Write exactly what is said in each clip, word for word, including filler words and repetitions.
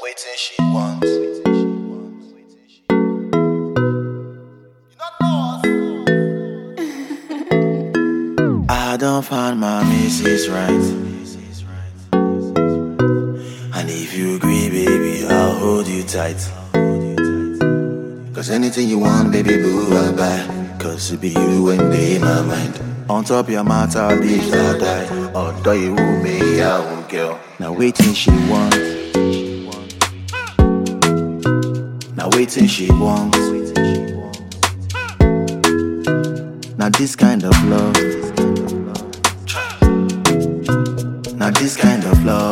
waiting she wants. I don't find my missus right. And if you agree, baby, I'll hold you tight. Cause anything you want, baby, boo, I'll buy. Cause it be you and be my mind. On top your matter, I'll leave that die. Although you will me, I won't girl. Now waiting she wants. Now waiting she wants. Now this kind of love. Now this kind of love.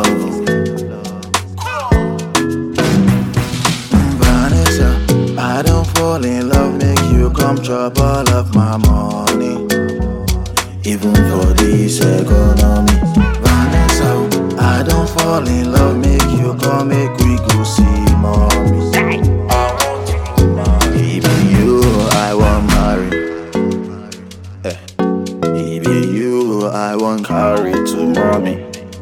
Vanessa, I don't fall in love, make you come chop all of my money. Even for this economy. Vanessa, I don't fall in love, make you come, make we go see mommy. I want you, mommy. Even you, I want marry. Eh. Even you, I want carry to mommy.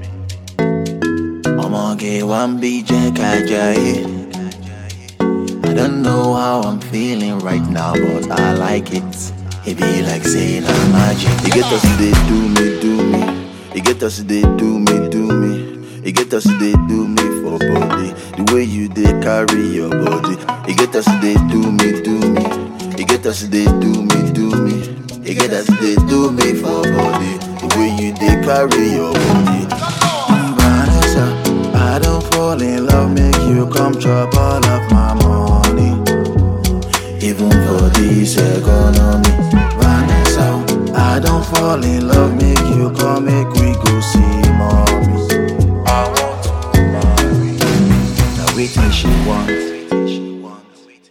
Omoge one be jekajaye. I don't know how I'm feeling right now, but I like it. It be like saying I'm magic. You get us they do me, do me. You get us they do me, do me. You get us they do me for body. The way you they carry your body. You get us they do me, do me. You get us they do me, do me. You get us they do me for body. The way you they carry your body. Vanessa, I don't fall in love, make you come chop all of my money. Even for this economy. Vanessa, I don't fall in love, make you come, make we go see mommy. I want to marry. Now waiting she wants.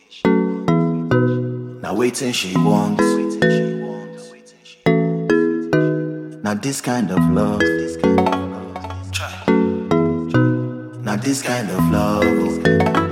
Now waiting she wants. Now this kind of love. Now this kind of love.